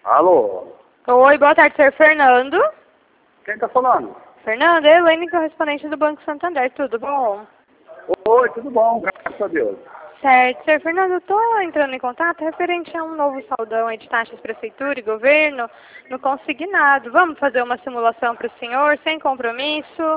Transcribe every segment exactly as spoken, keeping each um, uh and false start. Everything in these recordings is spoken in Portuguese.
Alô? Oi, boa tarde, senhor Fernando. Quem tá falando? Fernando, é Elaine, correspondente do Banco Santander, tudo bom? Oi, tudo bom, graças a Deus. Certo, senhor Fernando, eu estou entrando em contato referente a um novo saldão aí de taxas prefeitura e governo no consignado. Vamos fazer uma simulação para o senhor, sem compromisso?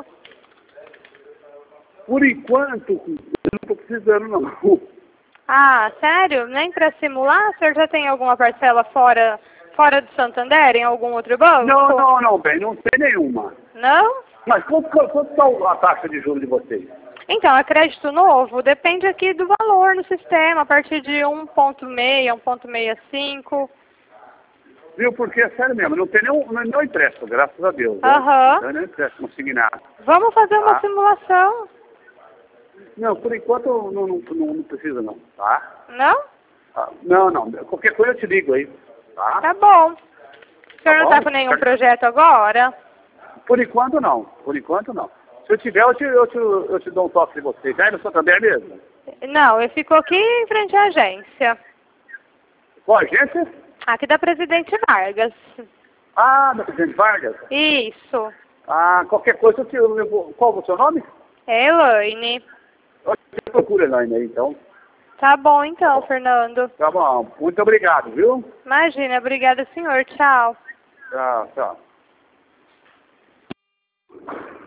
Por enquanto, eu não tô precisando não. Ah, sério? Nem para simular? O senhor já tem alguma parcela fora, fora do Santander, em algum outro banco? Não, não, não, bem, não tem nenhuma. Não? Mas quanto, quanto está a taxa de juros de vocês? Então, é crédito novo, depende aqui do valor no sistema, a partir de um ponto seis, um ponto sessenta e cinco. Viu, porque é sério mesmo, não tem nenhum, não, não empresto, graças a Deus. Aham. Né? Não empresto consignado. Vamos fazer uma Tá? simulação. Não, por enquanto não, não, não, não precisa não, tá? Não? Ah, não, não, qualquer coisa eu te ligo aí, tá? Tá bom. O senhor Tá não bom? tá com nenhum projeto agora? Por enquanto não, por enquanto não. Se eu tiver, eu te, eu te, eu te dou um toque de vocês. Já é no Santander mesmo? Não, eu fico aqui em frente à agência. Qual agência? Aqui da Presidente Vargas. Ah, da Presidente Vargas? Isso. Ah, qualquer coisa, eu te, eu vou, qual é o seu nome? É Elaine. Eu te procuro Elaine aí, então. Tá bom então, Fernando. Tá bom, muito obrigado, viu? Imagina, obrigada, senhor. Tchau. Tchau, tchau.